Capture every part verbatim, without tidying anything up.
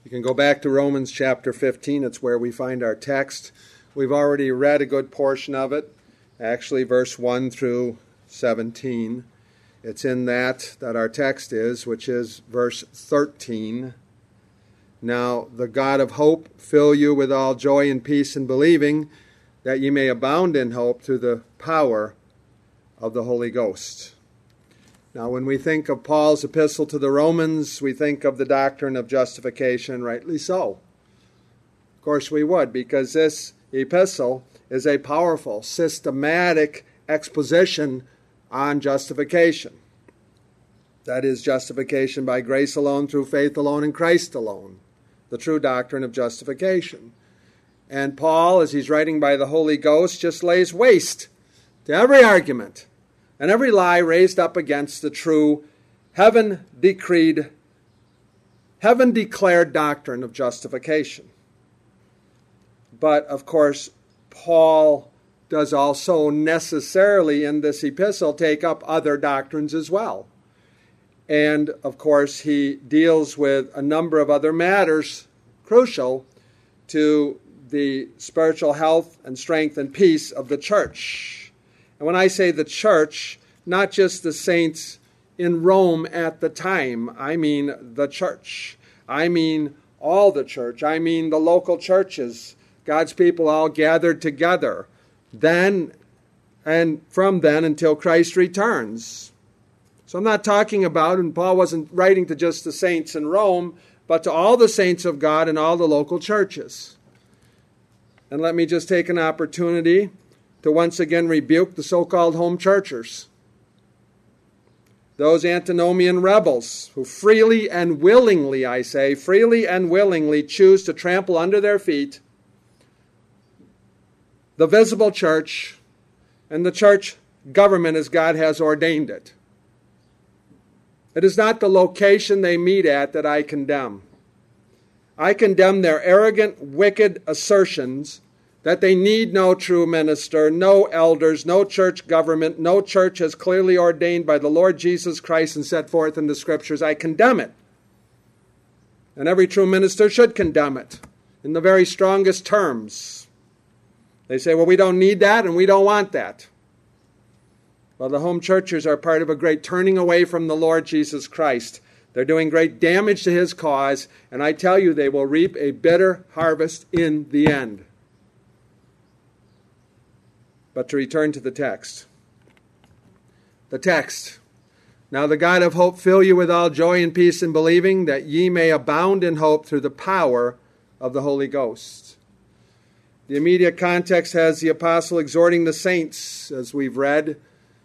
You can go back to Romans chapter fifteen. It's where we find our text. We've already read a good portion of it, actually verse one through seventeen. It's in that that our text is, which is verse thirteen. Now, the God of hope fill you with all joy and peace in believing, that ye may abound in hope through the power of the Holy Ghost. Now, when we think of Paul's epistle to the Romans, we think of the doctrine of justification, rightly so. Of course we would, because this epistle is a powerful, systematic exposition on justification. That is, justification by grace alone, through faith alone, in Christ alone, the true doctrine of justification. And Paul, as he's writing by the Holy Ghost, just lays waste to every argument and every lie raised up against the true heaven-decreed, heaven-declared doctrine of justification. But, of course, Paul does also necessarily in this epistle take up other doctrines as well. And, of course, he deals with a number of other matters crucial to the spiritual health and strength and peace of the church. And when I say the church, not just the saints in Rome at the time, I mean the church. I mean all the church. I mean the local churches, God's people all gathered together, then and from then until Christ returns. So I'm not talking about, and Paul wasn't writing to just the saints in Rome, but to all the saints of God in all the local churches. And let me just take an opportunity to once again rebuke the so-called home churchers. Those antinomian rebels who freely and willingly, I say, freely and willingly choose to trample under their feet the visible church and the church government as God has ordained it. It is not the location they meet at that I condemn. I condemn their arrogant, wicked assertions that they need no true minister, no elders, no church government, no church as clearly ordained by the Lord Jesus Christ and set forth in the Scriptures. I condemn it. And every true minister should condemn it in the very strongest terms. They say, well, we don't need that and we don't want that. Well, the home churches are part of a great turning away from the Lord Jesus Christ. They're doing great damage to his cause, and I tell you, they will reap a bitter harvest in the end. But to return to the text. The text. Now the God of hope fill you with all joy and peace in believing, that ye may abound in hope through the power of the Holy Ghost. The immediate context has the apostle exhorting the saints, as we've read,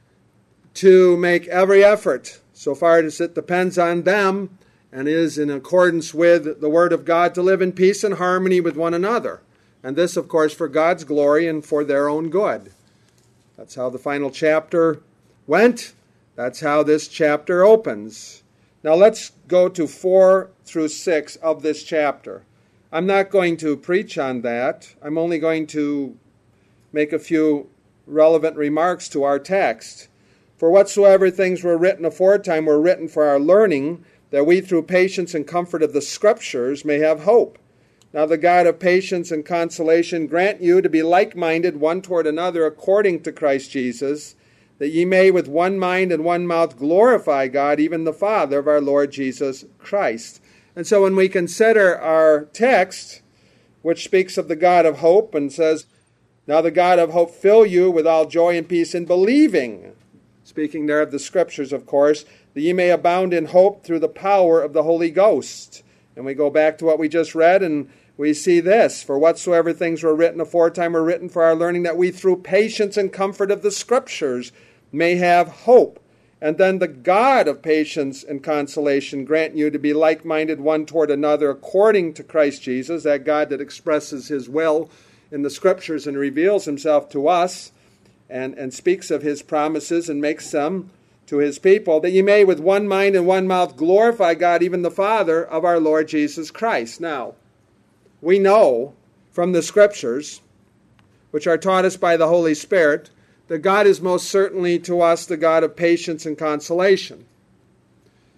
to make every effort, so far as it depends on them and is in accordance with the Word of God, to live in peace and harmony with one another. And this, of course, for God's glory and for their own good. That's how the final chapter went. That's how this chapter opens. Now let's go to four through six of this chapter. I'm not going to preach on that. I'm only going to make a few relevant remarks to our text. For whatsoever things were written aforetime were written for our learning, that we through patience and comfort of the Scriptures may have hope. Now the God of patience and consolation grant you to be like-minded one toward another according to Christ Jesus, that ye may with one mind and one mouth glorify God, even the Father of our Lord Jesus Christ. And so when we consider our text, which speaks of the God of hope and says, now the God of hope fill you with all joy and peace in believing, speaking there of the Scriptures, of course, that ye may abound in hope through the power of the Holy Ghost. And we go back to what we just read, and we see this, for whatsoever things were written aforetime were written for our learning, that we through patience and comfort of the Scriptures may have hope. And then the God of patience and consolation grant you to be like-minded one toward another according to Christ Jesus, that God that expresses his will in the Scriptures and reveals himself to us and, and speaks of his promises and makes them to his people, that ye may with one mind and one mouth glorify God, even the Father of our Lord Jesus Christ. Now, we know from the Scriptures, which are taught us by the Holy Spirit, that God is most certainly to us the God of patience and consolation.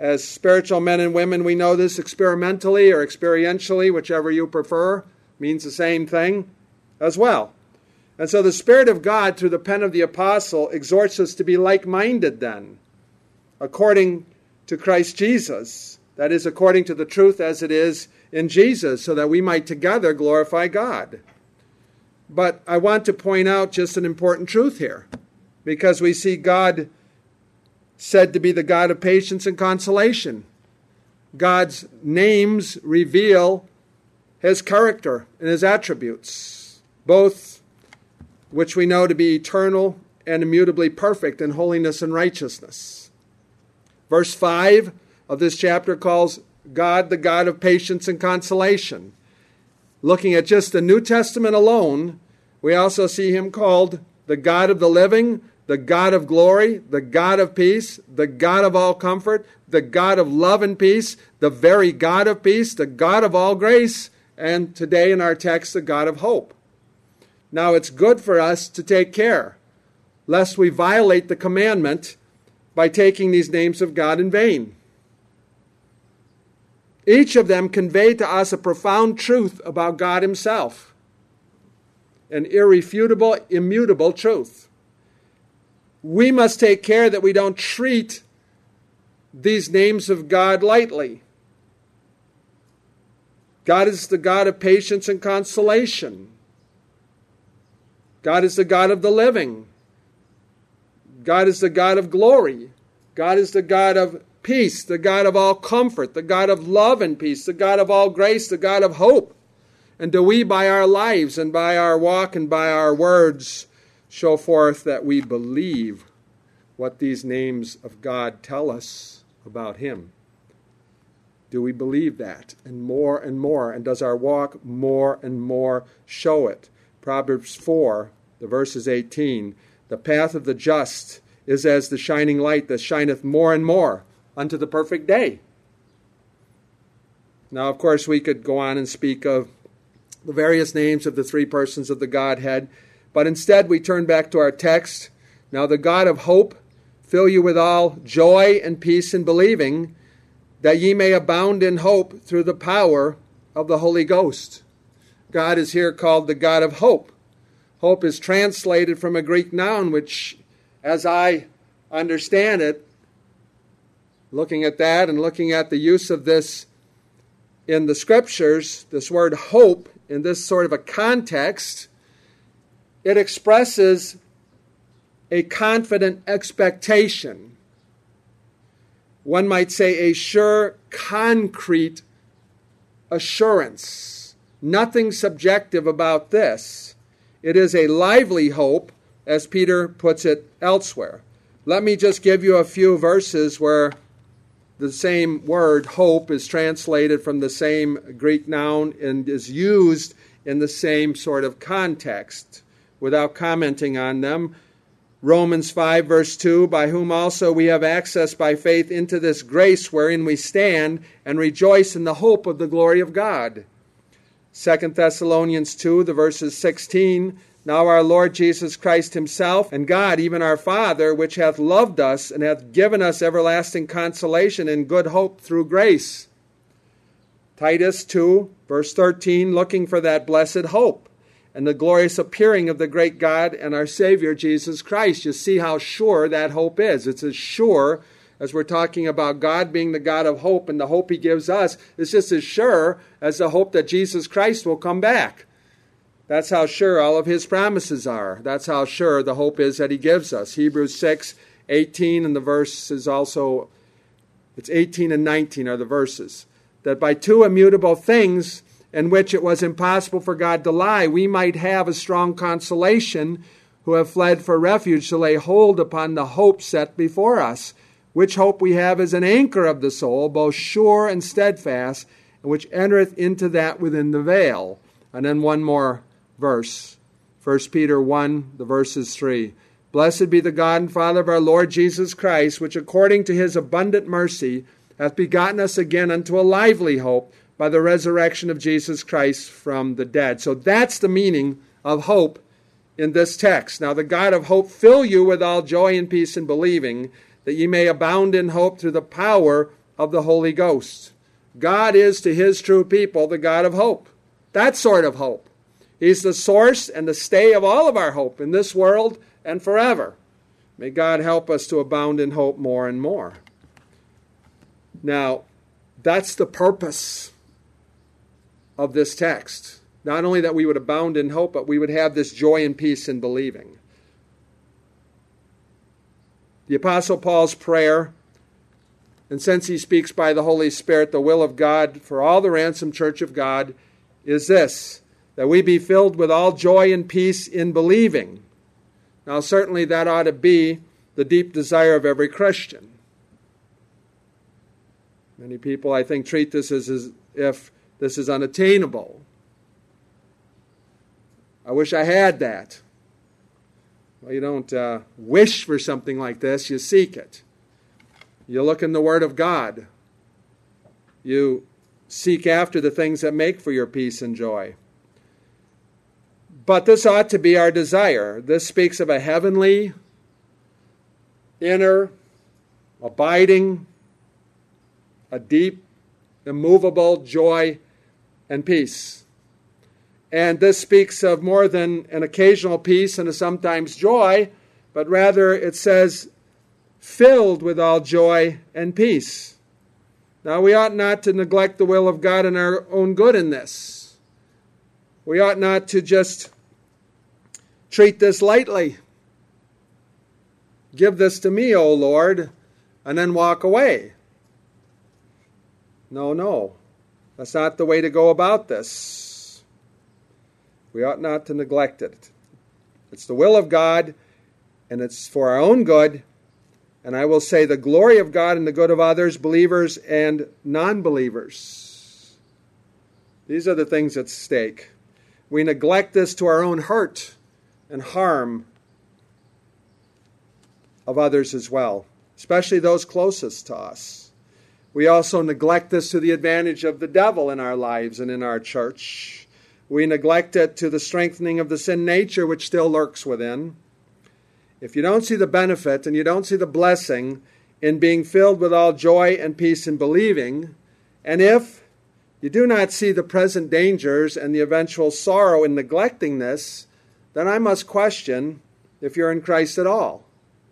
As spiritual men and women, we know this experimentally or experientially, whichever you prefer, means the same thing as well. And so the Spirit of God, through the pen of the apostle, exhorts us to be like-minded then, according to Christ Jesus. That is, according to the truth as it is in Jesus, so that we might together glorify God. But I want to point out just an important truth here, because we see God said to be the God of patience and consolation. God's names reveal his character and his attributes, both which we know to be eternal and immutably perfect in holiness and righteousness. Verse five of this chapter calls God the God of patience and consolation. Looking at just the New Testament alone, we also see him called the God of the living, the God of glory, the God of peace, the God of all comfort, the God of love and peace, the very God of peace, the God of all grace, and today in our text, the God of hope. Now, it's good for us to take care, lest we violate the commandment by taking these names of God in vain. Each of them convey to us a profound truth about God himself, an irrefutable, immutable truth. We must take care that we don't treat these names of God lightly. God is the God of patience and consolation. God is the God of the living. God is the God of glory. God is the God of peace, the God of all comfort, the God of love and peace, the God of all grace, the God of hope. And do we, by our lives and by our walk and by our words, show forth that we believe what these names of God tell us about him? Do we believe that? And more and more. And does our walk more and more show it? Proverbs four, the verse is eighteen. The path of the just is as the shining light that shineth more and more unto the perfect day. Now, of course, we could go on and speak of the various names of the three persons of the Godhead, but instead we turn back to our text. Now the God of hope fill you with all joy and peace in believing, that ye may abound in hope through the power of the Holy Ghost. God is here called the God of hope. Hope is translated from a Greek noun, which, as I understand it, looking at that and looking at the use of this in the Scriptures, this word hope, in this sort of a context, it expresses a confident expectation. One might say a sure, concrete assurance. Nothing subjective about this. It is a lively hope, as Peter puts it elsewhere. Let me just give you a few verses where the same word, hope, is translated from the same Greek noun and is used in the same sort of context, without commenting on them. Romans five, verse two, by whom also we have access by faith into this grace wherein we stand and rejoice in the hope of the glory of God. Second Thessalonians two, the verses sixteen, now our Lord Jesus Christ himself, and God, even our Father, which hath loved us, and hath given us everlasting consolation and good hope through grace. Titus two, verse thirteen, looking for that blessed hope, and the glorious appearing of the great God and our Savior, Jesus Christ. You see how sure that hope is. It's as sure, as we're talking about God being the God of hope, and the hope he gives us is just as sure as the hope that Jesus Christ will come back. That's how sure all of his promises are. That's how sure the hope is that he gives us. Hebrews six, eighteen, and the verse is also, it's eighteen and nineteen are the verses. That by two immutable things in which it was impossible for God to lie, we might have a strong consolation who have fled for refuge to lay hold upon the hope set before us, which hope we have as an anchor of the soul, both sure and steadfast, and which entereth into that within the veil. And then one more verse, First Peter one, the verse is three. Blessed be the God and Father of our Lord Jesus Christ, which according to his abundant mercy hath begotten us again unto a lively hope by the resurrection of Jesus Christ from the dead. So that's the meaning of hope in this text. Now the God of hope fill you with all joy and peace in believing, that ye may abound in hope through the power of the Holy Ghost. God is to his true people the God of hope. That sort of hope. He's the source and the stay of all of our hope in this world and forever. May God help us to abound in hope more and more. Now, that's the purpose of this text. Not only that we would abound in hope, but we would have this joy and peace in believing. The Apostle Paul's prayer, and since he speaks by the Holy Spirit, the will of God for all the ransomed church of God is this, that we be filled with all joy and peace in believing. Now, certainly that ought to be the deep desire of every Christian. Many people, I think, treat this as, as if this is unattainable. I wish I had that. Well, you don't uh, wish for something like this, you seek it. You look in the Word of God. You seek after the things that make for your peace and joy. But this ought to be our desire. This speaks of a heavenly, inner, abiding, a deep, immovable joy and peace. And this speaks of more than an occasional peace and a sometimes joy, but rather it says, filled with all joy and peace. Now, we ought not to neglect the will of God and our own good in this. We ought not to just treat this lightly. Give this to me, O Lord, and then walk away. No, no. That's not the way to go about this. We ought not to neglect it. It's the will of God, and it's for our own good, and I will say the glory of God and the good of others, believers and non-believers. These are the things at stake. We neglect this to our own hurt and harm of others as well, especially those closest to us. We also neglect this to the advantage of the devil in our lives and in our church. We neglect it to the strengthening of the sin nature which still lurks within. If you don't see the benefit and you don't see the blessing in being filled with all joy and peace in believing, and if you do not see the present dangers and the eventual sorrow in neglecting this, then I must question if you're in Christ at all.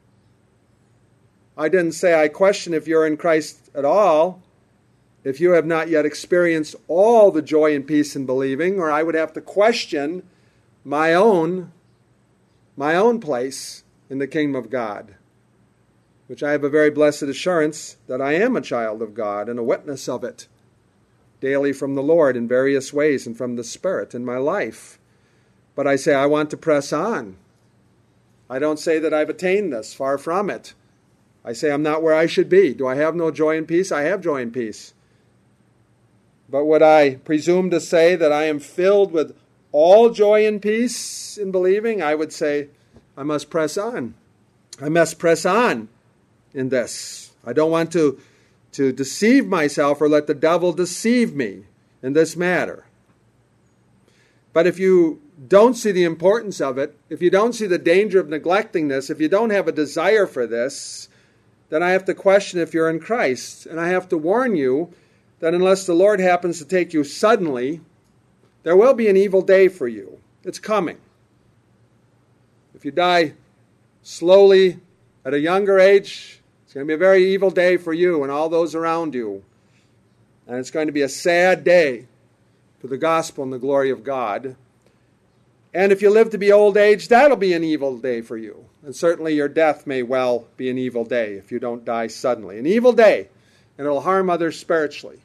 I didn't say I question if you're in Christ at all, if you have not yet experienced all the joy and peace in believing, or I would have to question my own, my own place in the kingdom of God, which I have a very blessed assurance that I am a child of God and a witness of it daily from the Lord in various ways and from the Spirit in my life. But I say I want to press on. I don't say that I've attained this, far from it. I say I'm not where I should be. Do I have no joy and peace? I have joy and peace. But would I presume to say that I am filled with all joy and peace in believing? I would say I must press on. I must press on in this. I don't want to, to deceive myself or let the devil deceive me in this matter. But if you don't see the importance of it, if you don't see the danger of neglecting this, if you don't have a desire for this, then I have to question if you're in Christ. And I have to warn you that unless the Lord happens to take you suddenly, there will be an evil day for you. It's coming. If you die slowly at a younger age, it's going to be a very evil day for you and all those around you. And it's going to be a sad day for the gospel and the glory of God. And if you live to be old age, that'll be an evil day for you. And certainly your death may well be an evil day if you don't die suddenly. An evil day, and it'll harm others spiritually.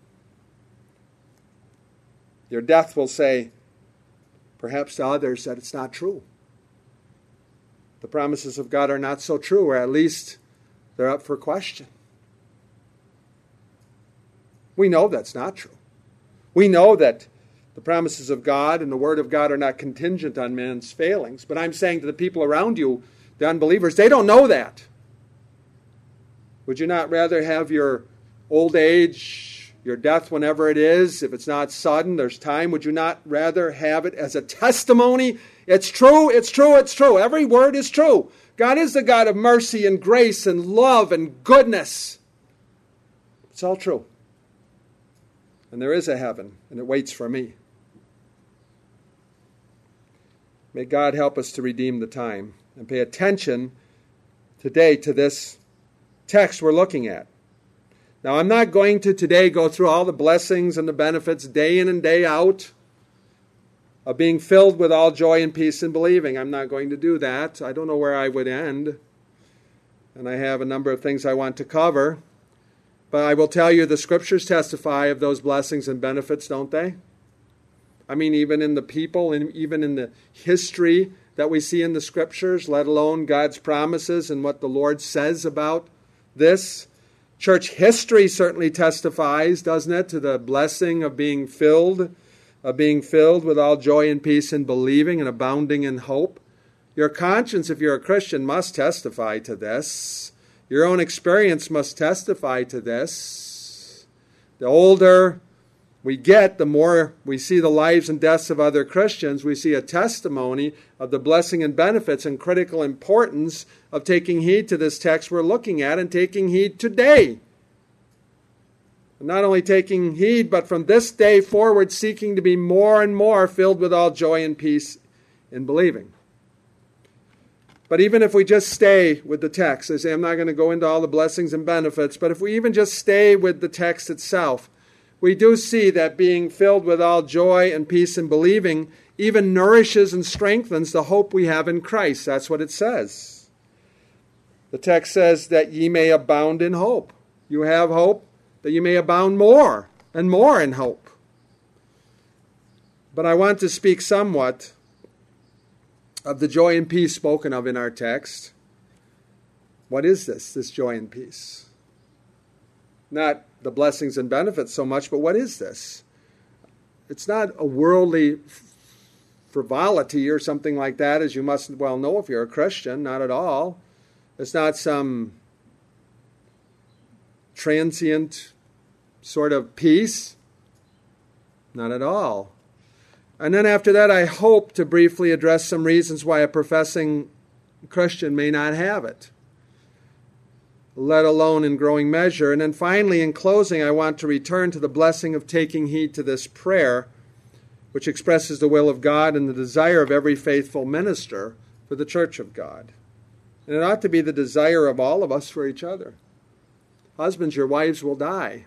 Your death will say, perhaps to others, that it's not true. The promises of God are not so true, or at least they're up for question. We know that's not true. We know that the promises of God and the Word of God are not contingent on man's failings. But I'm saying to the people around you, the unbelievers, they don't know that. Would you not rather have your old age, your death whenever it is, if it's not sudden, there's time, would you not rather have it as a testimony? It's true, it's true, it's true. Every word is true. God is the God of mercy and grace and love and goodness. It's all true. And there is a heaven, and it waits for me. May God help us to redeem the time and pay attention today to this text we're looking at. Now, I'm not going to today go through all the blessings and the benefits day in and day out of being filled with all joy and peace in believing. I'm not going to do that. I don't know where I would end. And I have a number of things I want to cover. But I will tell you the Scriptures testify of those blessings and benefits, don't they? I mean, even in the people and even in the history that we see in the Scriptures, let alone God's promises and what the Lord says about this. Church history certainly testifies, doesn't it, to the blessing of being filled, of being filled with all joy and peace in believing and abounding in hope. Your conscience, if you're a Christian, must testify to this. Your own experience must testify to this. The older we get, the more we see the lives and deaths of other Christians, we see a testimony of the blessing and benefits and critical importance of taking heed to this text we're looking at and taking heed today. And not only taking heed, but from this day forward seeking to be more and more filled with all joy and peace in believing. But even if we just stay with the text, I say I'm not going to go into all the blessings and benefits, but if we even just stay with the text itself, we do see that being filled with all joy and peace in believing even nourishes and strengthens the hope we have in Christ. That's what it says. The text says that ye may abound in hope. You have hope, that you may abound more and more in hope. But I want to speak somewhat of the joy and peace spoken of in our text. What is this, this joy and peace? Not the blessings and benefits so much, but what is this? It's not a worldly frivolity or something like that, as you must well know if you're a Christian, not at all. It's not some transient sort of peace, not at all. And then after that, I hope to briefly address some reasons why a professing Christian may not have it, let alone in growing measure. And then finally, in closing, I want to return to the blessing of taking heed to this prayer, which expresses the will of God and the desire of every faithful minister for the church of God. And it ought to be the desire of all of us for each other. Husbands, your wives will die.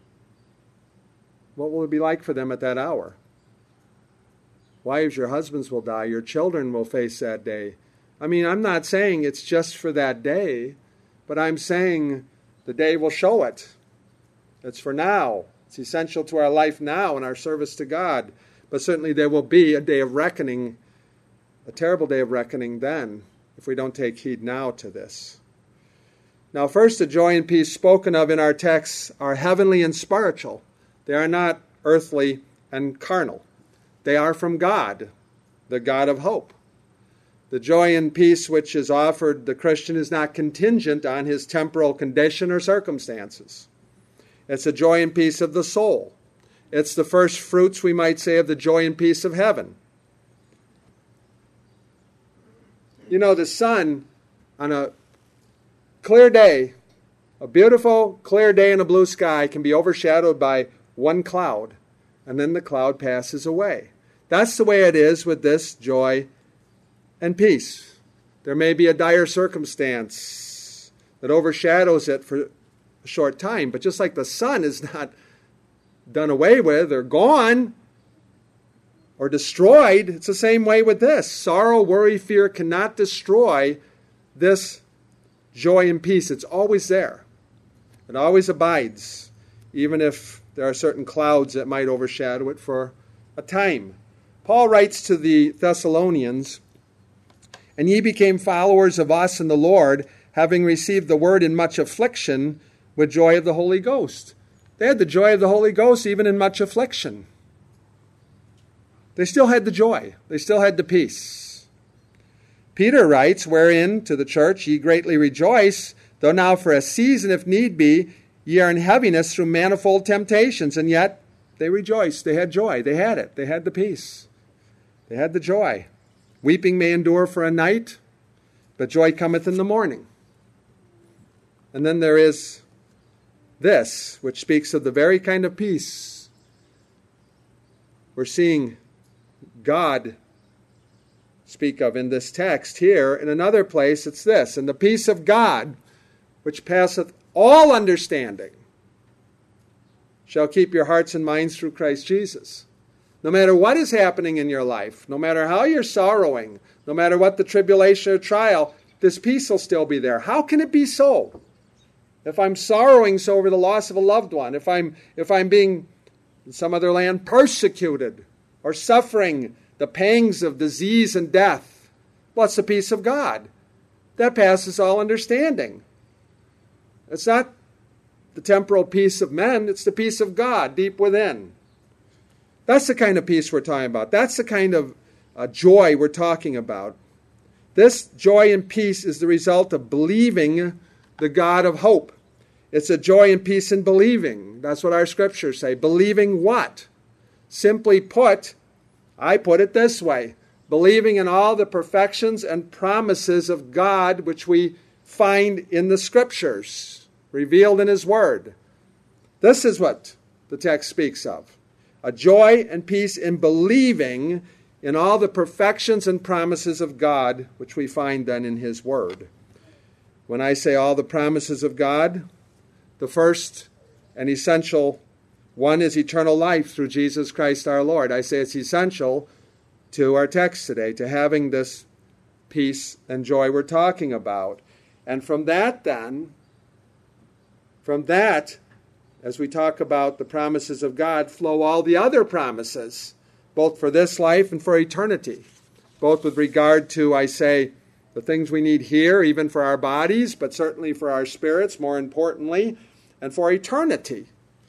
What will it be like for them at that hour? Wives, your husbands will die. Your children will face that day. I mean, I'm not saying it's just for that day, but I'm saying the day will show it. It's for now. It's essential to our life now and our service to God. But certainly there will be a day of reckoning, a terrible day of reckoning then, if we don't take heed now to this. Now, first, the joy and peace spoken of in our texts are heavenly and spiritual. They are not earthly and carnal. They are from God, the God of hope. The joy and peace which is offered the Christian is not contingent on his temporal condition or circumstances. It's a joy and peace of the soul. It's the first fruits, we might say, of the joy and peace of heaven. You know, the sun on a clear day, a beautiful, clear day in a blue sky, can be overshadowed by one cloud, and then the cloud passes away. That's the way it is with this joy and peace. There may be a dire circumstance that overshadows it for a short time, but just like the sun is not done away with or gone or destroyed, it's the same way with this. Sorrow, worry, fear cannot destroy this joy and peace. It's always there. It always abides, even if there are certain clouds that might overshadow it for a time. Paul writes to the Thessalonians, "And ye became followers of us in the Lord, having received the word in much affliction with joy of the Holy Ghost." They had the joy of the Holy Ghost even in much affliction. They still had the joy. They still had the peace. Peter writes, "Wherein, to the church, ye greatly rejoice, though now for a season, if need be, ye are in heaviness through manifold temptations." And yet they rejoiced. They had joy. They had it. They had the peace. They had the joy. Weeping may endure for a night, but joy cometh in the morning. And then there is this, which speaks of the very kind of peace we're seeing God speak of in this text here. In another place, it's this: and the peace of God, which passeth all understanding, shall keep your hearts and minds through Christ Jesus. No matter what is happening in your life, no matter how you're sorrowing, no matter what the tribulation or trial, this peace will still be there. How can it be so? If I'm sorrowing so over the loss of a loved one, if I'm if I'm being, in some other land, persecuted or suffering the pangs of disease and death, what's the peace of God? That passes all understanding. It's not the temporal peace of men, it's the peace of God deep within. That's the kind of peace we're talking about. That's the kind of uh, joy we're talking about. This joy and peace is the result of believing the God of hope. It's a joy and peace in believing. That's what our scriptures say. Believing what? Simply put, I put it this way: believing in all the perfections and promises of God which we find in the scriptures, revealed in His Word. This is what the text speaks of. A joy and peace in believing in all the perfections and promises of God, which we find then in His Word. When I say all the promises of God, the first and essential one is eternal life through Jesus Christ our Lord. I say it's essential to our text today, to having this peace and joy we're talking about. And from that then, from that, as we talk about the promises of God, flow all the other promises, both for this life and for eternity, both with regard to, I say, the things we need here, even for our bodies, but certainly for our spirits, more importantly, and for eternity.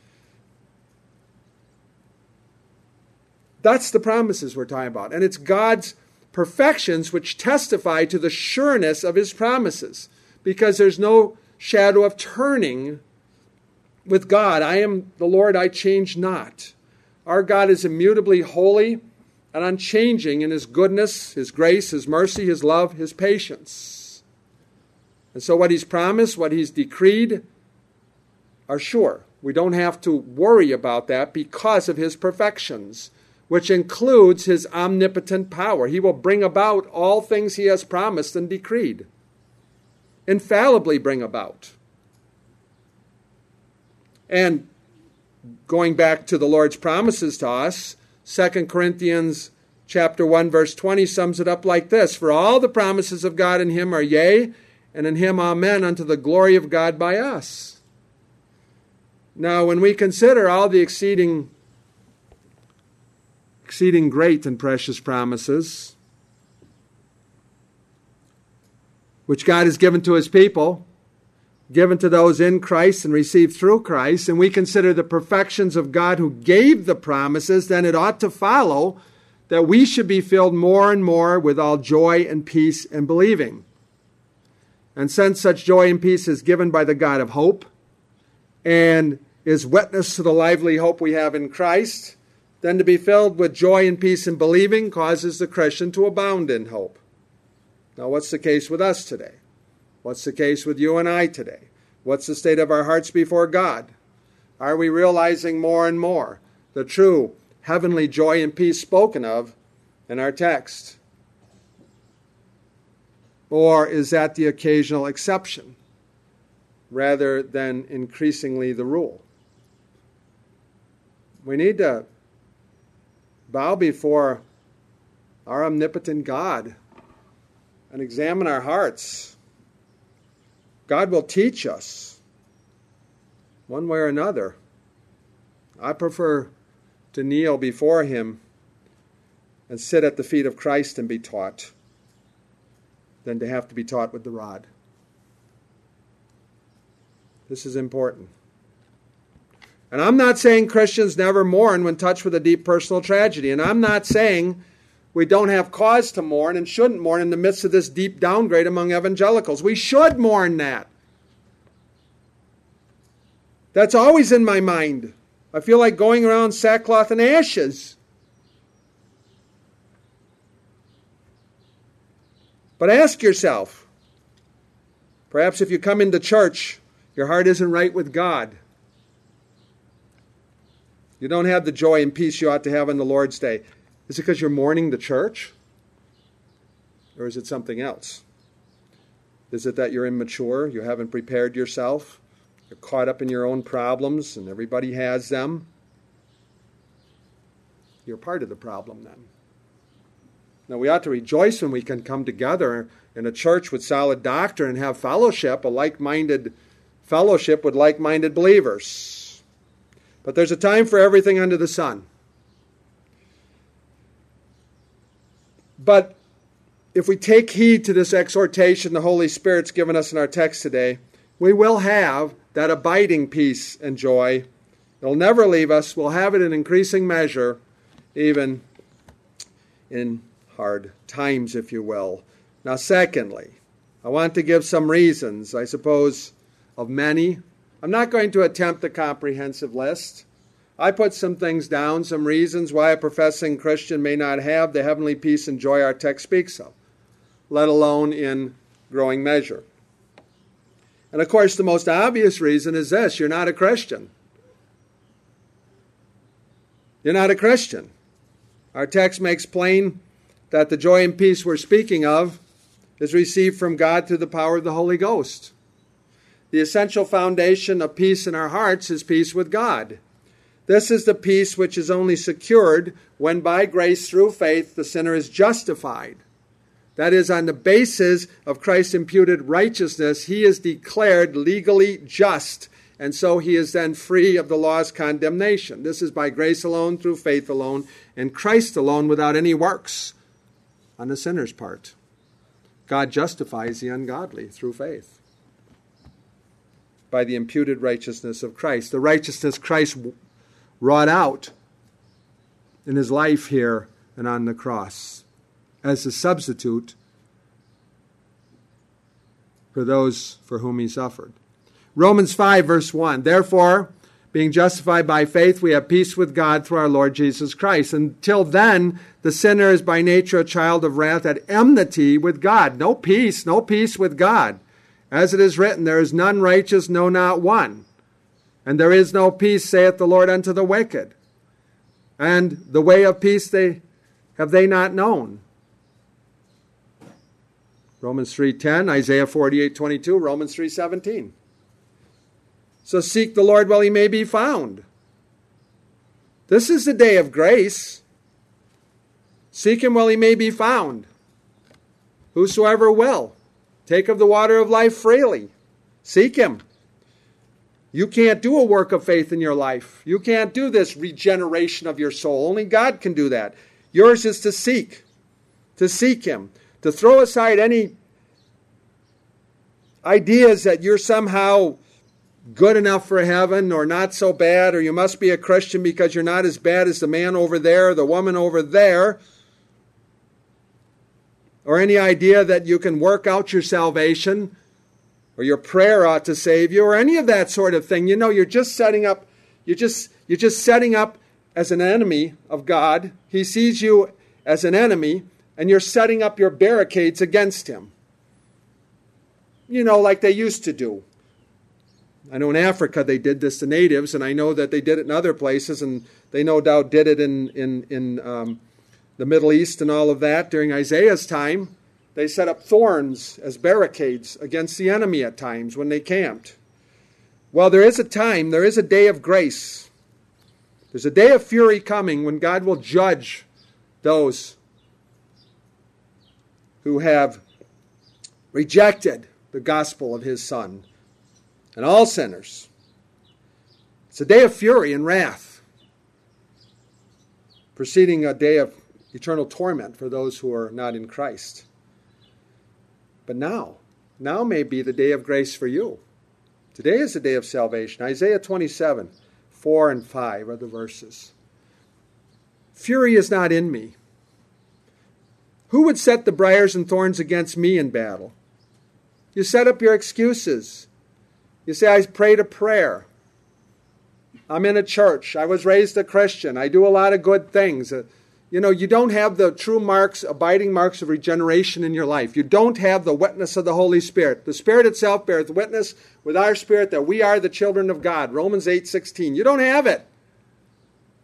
That's the promises we're talking about. And it's God's perfections which testify to the sureness of His promises, because there's no shadow of turning with God. I am the Lord, I change not. Our God is immutably holy and unchanging in His goodness, His grace, His mercy, His love, His patience. And so what He's promised, what He's decreed, are sure. We don't have to worry about that because of His perfections, which includes His omnipotent power. He will bring about all things He has promised and decreed. Infallibly bring about. And going back to the Lord's promises to us, Second Corinthians chapter one, verse twenty sums it up like this: for all the promises of God in Him are yea, and in Him amen, unto the glory of God by us. Now, when we consider all the exceeding, exceeding great and precious promises which God has given to His people, given to those in Christ and received through Christ, and we consider the perfections of God who gave the promises, then it ought to follow that we should be filled more and more with all joy and peace in believing. And since such joy and peace is given by the God of hope and is witness to the lively hope we have in Christ, then to be filled with joy and peace in believing causes the Christian to abound in hope. Now, what's the case with us today? What's the case with you and I today? What's the state of our hearts before God? Are we realizing more and more the true heavenly joy and peace spoken of in our text? Or is that the occasional exception rather than increasingly the rule? We need to bow before our omnipotent God and examine our hearts. God will teach us one way or another. I prefer to kneel before Him and sit at the feet of Christ and be taught than to have to be taught with the rod. This is important. And I'm not saying Christians never mourn when touched with a deep personal tragedy. And I'm not saying we don't have cause to mourn and shouldn't mourn in the midst of this deep downgrade among evangelicals. We should mourn that. That's always in my mind. I feel like going around sackcloth and ashes. But ask yourself, perhaps if you come into church, your heart isn't right with God. You don't have the joy and peace you ought to have on the Lord's Day. Is it because you're mourning the church? Or is it something else? Is it that you're immature? You haven't prepared yourself? You're caught up in your own problems and everybody has them? You're part of the problem then. Now, we ought to rejoice when we can come together in a church with solid doctrine and have fellowship, a like-minded fellowship with like-minded believers. But there's a time for everything under the sun. But if we take heed to this exhortation the Holy Spirit's given us in our text today, we will have that abiding peace and joy. It'll never leave us. We'll have it in increasing measure, even in hard times, if you will. Now, secondly, I want to give some reasons, I suppose, of many. I'm not going to attempt a comprehensive list. I put some things down, some reasons why a professing Christian may not have the heavenly peace and joy our text speaks of, let alone in growing measure. And of course, the most obvious reason is this: you're not a Christian. You're not a Christian. Our text makes plain that the joy and peace we're speaking of is received from God through the power of the Holy Ghost. The essential foundation of peace in our hearts is peace with God. This is the peace which is only secured when by grace through faith the sinner is justified. That is, on the basis of Christ's imputed righteousness, he is declared legally just, and so he is then free of the law's condemnation. This is by grace alone, through faith alone, and Christ alone, without any works on the sinner's part. God justifies the ungodly through faith by the imputed righteousness of Christ. The righteousness Christ wrought out in his life here and on the cross as a substitute for those for whom he suffered. Romans five, verse one, therefore, being justified by faith, we have peace with God through our Lord Jesus Christ. Until then, the sinner is by nature a child of wrath, at enmity with God. No peace, no peace with God. As it is written, there is none righteous, no, not one. And there is no peace, saith the Lord, unto the wicked. And the way of peace they have they not known. Romans three ten, Isaiah forty-eight twenty-two, Romans three seventeen. So seek the Lord while he may be found. This is the day of grace. Seek him while he may be found. Whosoever will, take of the water of life freely. Seek him. You can't do a work of faith in your life. You can't do this regeneration of your soul. Only God can do that. Yours is to seek. To seek him. To throw aside any ideas that you're somehow good enough for heaven or not so bad, or you must be a Christian because you're not as bad as the man over there, the woman over there, or any idea that you can work out your salvation or your prayer ought to save you, or any of that sort of thing. You know, you're just setting up, you're just, you're just setting up as an enemy of God. He sees you as an enemy, and you're setting up your barricades against him. You know, like they used to do. I know in Africa they did this to natives, and I know that they did it in other places, and they no doubt did it in, in, in um, the Middle East and all of that during Isaiah's time. They set up thorns as barricades against the enemy at times when they camped. Well, there is a time, there is a day of grace. There's a day of fury coming when God will judge those who have rejected the gospel of his Son, and all sinners. It's a day of fury and wrath, preceding a day of eternal torment for those who are not in Christ. But now, now may be the day of grace for you. Today is the day of salvation. Isaiah twenty-seven, four and five are the verses. Fury is not in me. Who would set the briars and thorns against me in battle? You set up your excuses. You say, I prayed a prayer. I'm in a church. I was raised a Christian. I do a lot of good things. Uh, you know, you don't have the true marks, abiding marks of regeneration in your life. You don't have the witness of the Holy Spirit. The Spirit itself beareth witness with our spirit that we are the children of God. Romans eight sixteen. You don't have it.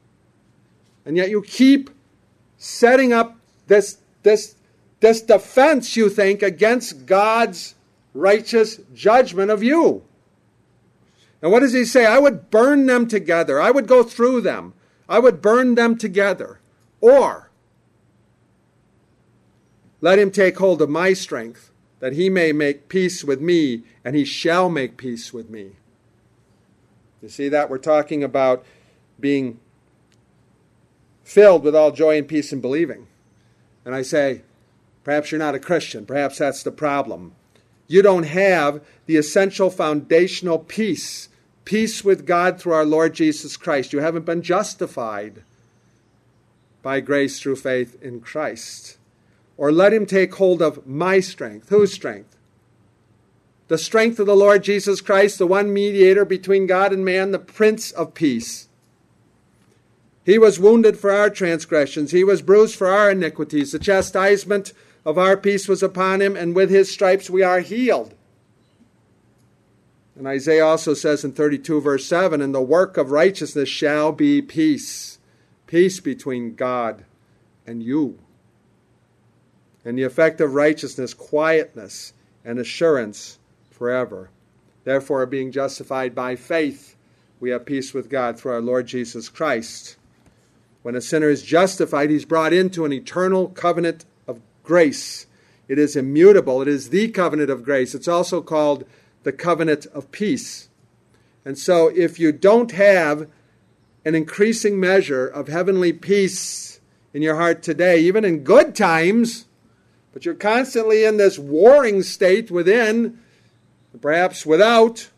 And yet you keep setting up this, this, this defense, you think, against God's righteous judgment of you. And what does he say? I would burn them together. I would go through them. I would burn them together. Or, let him take hold of my strength, that he may make peace with me, and he shall make peace with me. You see that? We're talking about being filled with all joy and peace in believing. And I say, perhaps you're not a Christian. Perhaps that's the problem. You don't have the essential foundational peace, peace with God through our Lord Jesus Christ. You haven't been justified by grace through faith in Christ. Or let him take hold of my strength. Whose strength? The strength of the Lord Jesus Christ, the one mediator between God and man, the Prince of Peace. He was wounded for our transgressions. He was bruised for our iniquities. The chastisement of our peace was upon him, and with his stripes we are healed. And Isaiah also says in thirty-two verse seven, and the work of righteousness shall be peace. Peace between God and you. And the effect of righteousness, quietness and assurance forever. Therefore, being justified by faith, we have peace with God through our Lord Jesus Christ. When a sinner is justified, he's brought into an eternal covenant of grace. It is immutable. It is the covenant of grace. It's also called the covenant of peace. And so if you don't have an increasing measure of heavenly peace in your heart today, even in good times, but you're constantly in this warring state within, perhaps without,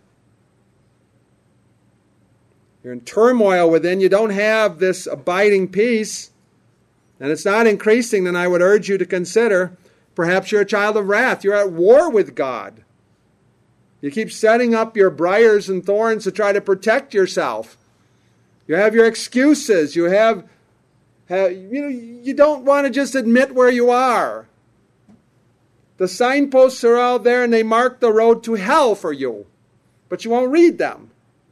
you're in turmoil within, you don't have this abiding peace, and it's not increasing, then I would urge you to consider, perhaps you're a child of wrath. You're at war with God. You keep setting up your briars and thorns to try to protect yourself. You have your excuses. You have, have you know, you don't want to just admit where you are. The signposts are out there and they mark the road to hell for you, but you won't read them.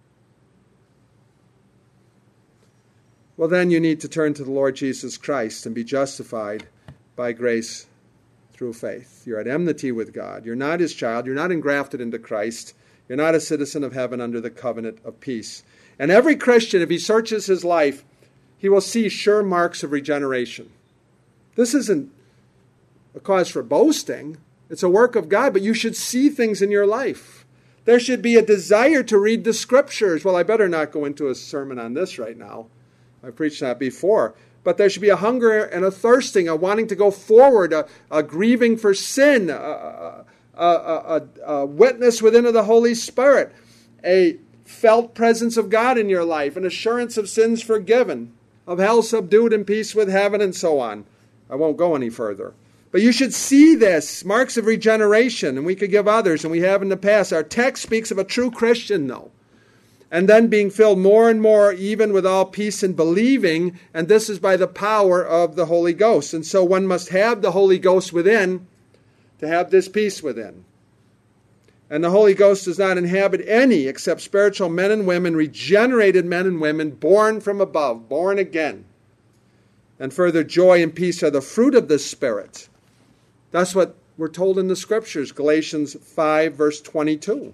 Well, then you need to turn to the Lord Jesus Christ and be justified by grace through faith. You're at enmity with God. You're not his child. You're not engrafted into Christ. You're not a citizen of heaven under the covenant of peace. And every Christian, if he searches his life, he will see sure marks of regeneration. This isn't a cause for boasting. It's a work of God, but you should see things in your life. There should be a desire to read the Scriptures. Well, I better not go into a sermon on this right now. I've preached that before. But there should be a hunger and a thirsting, a wanting to go forward, a, a grieving for sin, a, a, a, a, a witness within of the Holy Spirit, a felt presence of God in your life, an assurance of sins forgiven, of hell subdued and peace with heaven, and so on. I won't go any further. But you should see this, marks of regeneration, and we could give others, and we have in the past. Our text speaks of a true Christian, though. And then being filled more and more even with all peace and believing, and this is by the power of the Holy Ghost. And so one must have the Holy Ghost within to have this peace within. And the Holy Ghost does not inhabit any except spiritual men and women, regenerated men and women, born from above, born again. And further, joy and peace are the fruit of the Spirit. That's what we're told in the Scriptures, Galatians five, verse twenty-two.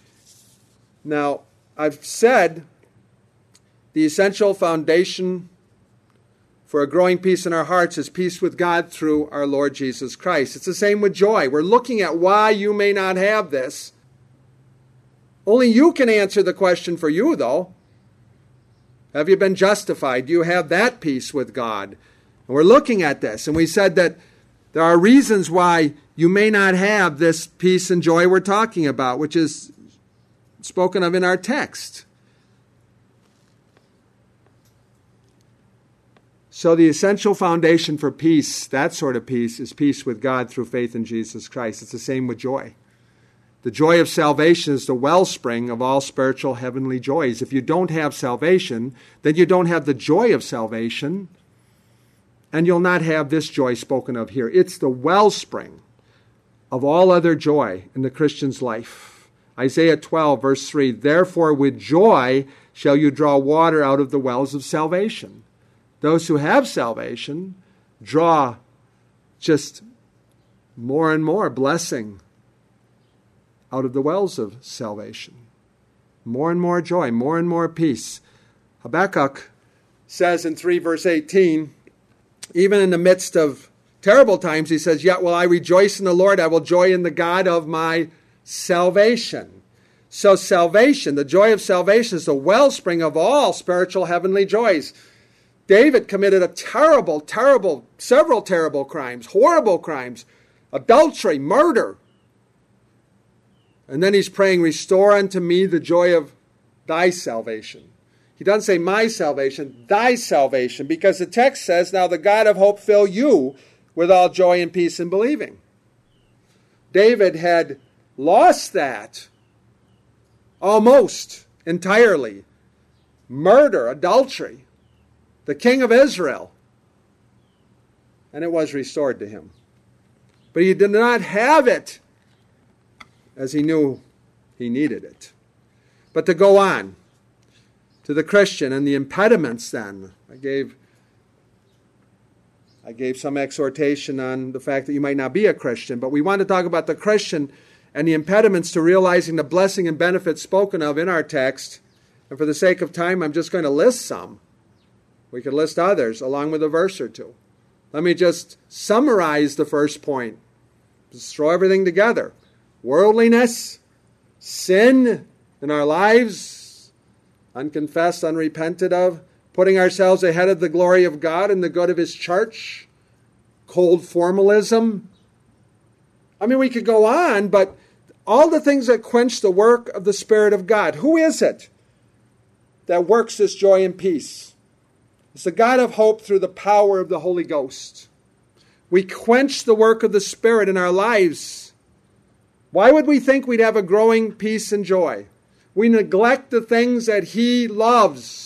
Now, I've said the essential foundation for a growing peace in our hearts is peace with God through our Lord Jesus Christ. It's the same with joy. We're looking at why you may not have this. Only you can answer the question for you, though. Have you been justified? Do you have that peace with God? And we're looking at this, and we said that there are reasons why you may not have this peace and joy we're talking about, which is spoken of in our text. So the essential foundation for peace, that sort of peace, is peace with God through faith in Jesus Christ. It's the same with joy. The joy of salvation is the wellspring of all spiritual heavenly joys. If you don't have salvation, then you don't have the joy of salvation, and you'll not have this joy spoken of here. It's the wellspring of all other joy in the Christian's life. Isaiah twelve, verse three, therefore with joy shall you draw water out of the wells of salvation. those who have salvation draw just more and more blessing out of the wells of salvation. More and more joy, more and more peace. Habakkuk says in three verse eighteen, even in the midst of terrible times, he says, yet will I rejoice in the Lord, I will joy in the God of my salvation. So salvation, the joy of salvation, is the wellspring of all spiritual heavenly joys. David committed a terrible, terrible, several terrible crimes, horrible crimes, adultery, murder. And then he's praying, restore unto me the joy of thy salvation. He doesn't say my salvation, thy salvation, because the text says, now the God of hope fill you with all joy and peace in believing. David had lost that almost entirely. Murder, adultery, the king of Israel. And it was restored to him. But he did not have it as he knew he needed it. But to go on to the Christian and the impediments then, I gave I gave some exhortation on the fact that you might not be a Christian, but we want to talk about the Christian and the impediments to realizing the blessing and benefits spoken of in our text. And for the sake of time, I'm just going to list some. We could list others along with a verse or two. Let me just summarize the first point. Just throw everything together. Worldliness, sin in our lives, unconfessed, unrepented of, putting ourselves ahead of the glory of God and the good of His church, cold formalism. I mean, we could go on, but all the things that quench the work of the Spirit of God. Who is it that works this joy and peace? It's the God of hope through the power of the Holy Ghost. We quench the work of the Spirit in our lives. Why would we think we'd have a growing peace and joy? We neglect the things that He loves.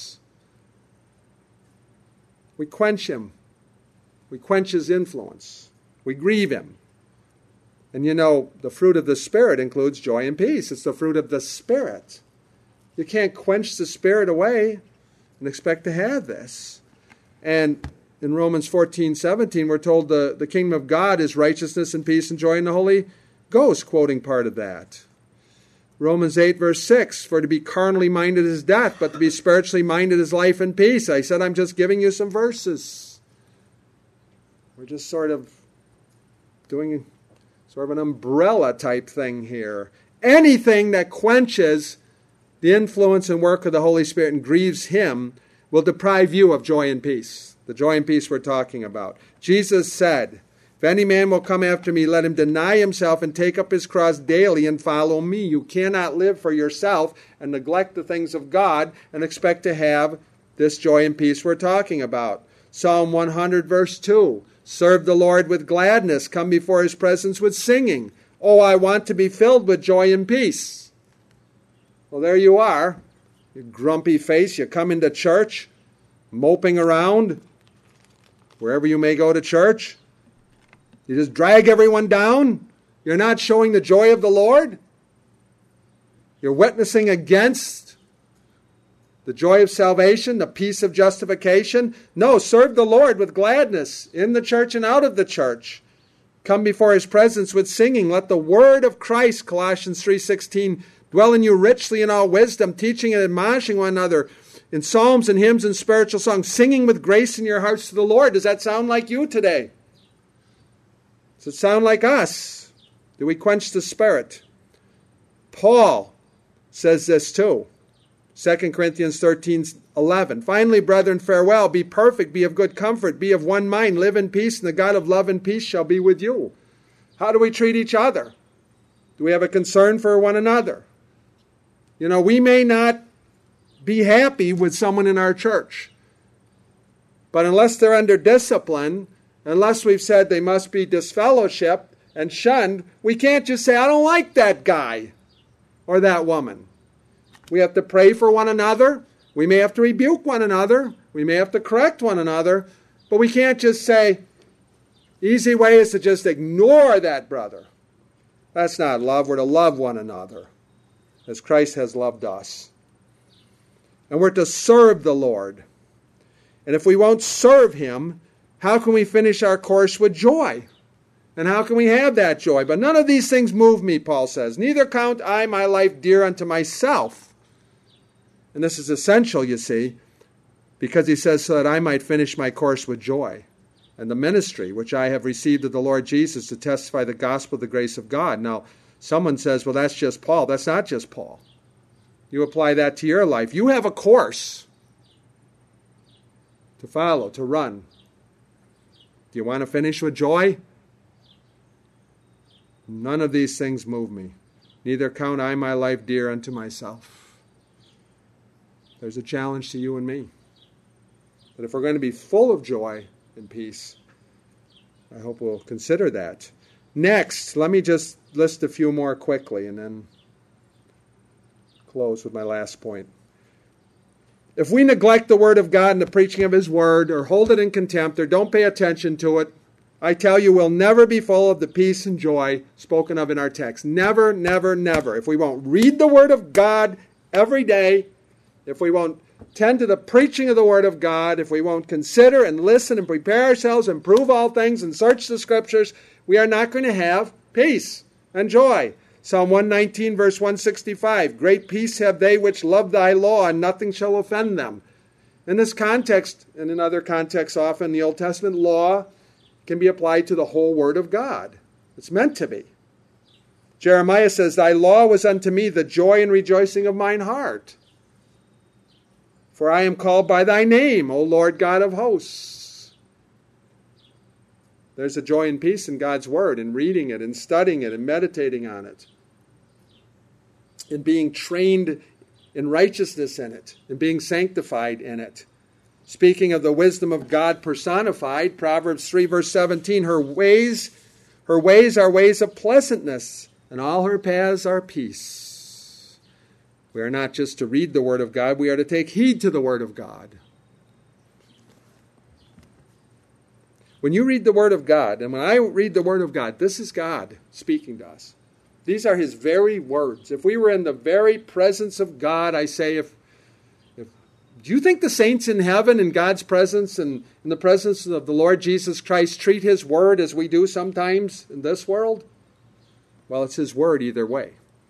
We quench Him. We quench His influence. We grieve Him. And you know, the fruit of the Spirit includes joy and peace. It's the fruit of the Spirit. You can't quench the Spirit away and expect to have this. And in Romans fourteen seventeen, we're told the, the kingdom of God is righteousness and peace and joy in the Holy Ghost, quoting part of that. Romans eight verse six, for to be carnally minded is death, but to be spiritually minded is life and peace. I said I'm just giving you some verses. We're just sort of doing sort of an umbrella type thing here. Anything that quenches the influence and work of the Holy Spirit and grieves Him will deprive you of joy and peace. The joy and peace we're talking about. Jesus said, if any man will come after me, let him deny himself and take up his cross daily and follow me. You cannot live for yourself and neglect the things of God and expect to have this joy and peace we're talking about. Psalm one hundred verse two, serve the Lord with gladness, come before His presence with singing. Oh, I want to be filled with joy and peace. Well, there you are, you grumpy face. You come into church, moping around, wherever you may go to church. You just drag everyone down. You're not showing the joy of the Lord. You're witnessing against the joy of salvation, the peace of justification. No, serve the Lord with gladness in the church and out of the church. Come before His presence with singing. Let the word of Christ, Colossians three sixteen, dwell in you richly in all wisdom, teaching and admonishing one another in psalms and hymns and spiritual songs, singing with grace in your hearts to the Lord. Does that sound like you today? Does it sound like us? Do we quench the Spirit? Paul says this too. Second Corinthians thirteen eleven. Finally, brethren, farewell. Be perfect. Be of good comfort. Be of one mind. Live in peace, and the God of love and peace shall be with you. How do we treat each other? Do we have a concern for one another? You know, we may not be happy with someone in our church, but unless they're under discipline, unless we've said they must be disfellowshipped and shunned, we can't just say, I don't like that guy or that woman. We have to pray for one another. We may have to rebuke one another. We may have to correct one another. But we can't just say, easy way is to just ignore that brother. That's not love. We're to love one another as Christ has loved us. And we're to serve the Lord. And if we won't serve him, how can we finish our course with joy? And how can we have that joy? But none of these things move me, Paul says. Neither count I my life dear unto myself. And this is essential, you see, because he says, so that I might finish my course with joy. And the ministry which I have received of the Lord Jesus to testify the gospel of the grace of God. Now, someone says, well, that's just Paul. That's not just Paul. You apply that to your life. You have a course to follow, to run. Do you want to finish with joy? None of these things move me. Neither count I my life dear unto myself. There's a challenge to you and me. But if we're going to be full of joy and peace, I hope we'll consider that. Next, let me just list a few more quickly and then close with my last point. If we neglect the Word of God and the preaching of His Word, or hold it in contempt, or don't pay attention to it, I tell you, we'll never be full of the peace and joy spoken of in our text. Never, never, never. If we won't read the Word of God every day, if we won't tend to the preaching of the Word of God, if we won't consider and listen and prepare ourselves and prove all things and search the Scriptures, we are not going to have peace and joy. Psalm one nineteen, verse one sixty-five, great peace have they which love thy law, and nothing shall offend them. In this context, and in other contexts often, the Old Testament law can be applied to the whole Word of God. It's meant to be. Jeremiah says, thy law was unto me the joy and rejoicing of mine heart. For I am called by thy name, O Lord God of hosts. There's a joy and peace in God's Word, in reading it, in studying it, and meditating on it, in being trained in righteousness in it, in being sanctified in it. Speaking of the wisdom of God personified, Proverbs three, verse seventeen, her ways, her ways are ways of pleasantness, and all her paths are peace. We are not just to read the Word of God, we are to take heed to the Word of God. When you read the Word of God, and when I read the Word of God, this is God speaking to us. These are His very words. If we were in the very presence of God, I say, if, if do you think the saints in heaven, in God's presence, and in the presence of the Lord Jesus Christ, treat His Word as we do sometimes in this world? Well, it's His Word either way.